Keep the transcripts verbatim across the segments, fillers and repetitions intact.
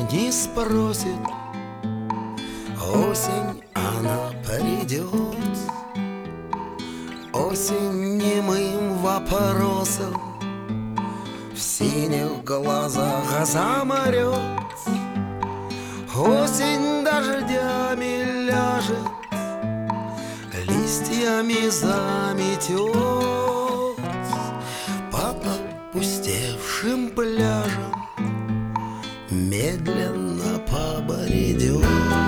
не спросит. Осень, она придет. Осень немым вопросом в синих глазах заморет. Осень дождями ляжет, листьями заметет, по опустевшим пляжам медленно побредет.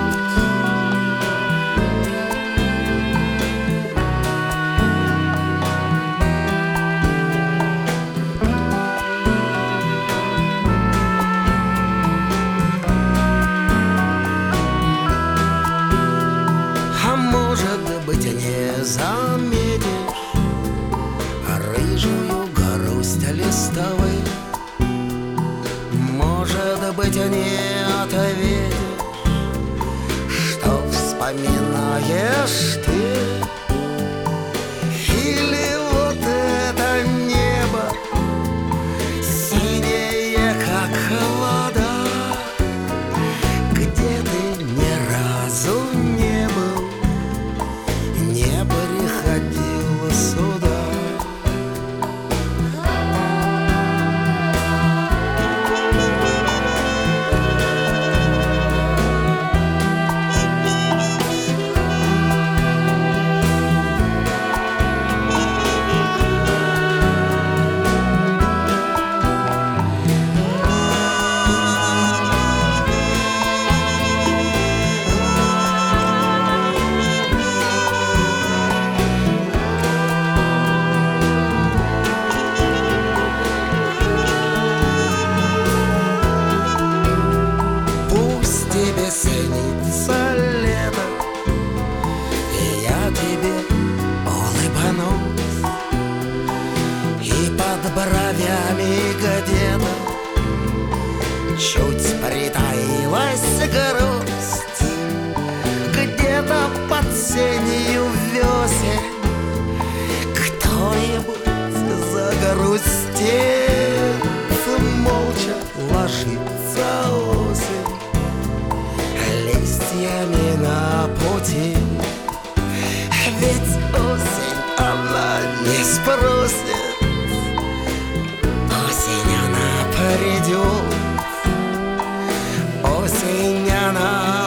Быть, не заметишь рыжую грусть листовых. Может быть, не ответишь, что вспоминаешь ты. Или вот это небо синее, как вода, где ты ни разу не был, не приходила сюда. Тебе снится лето, и я тебе улыбнусь, и под бровями где-то чуть притаилась грусть. Где-то под сенью весен кто-нибудь загрустит. Молча ложится осень листьями на пути. Ведь осень, она не спросит. Осень, она придет. Осень, она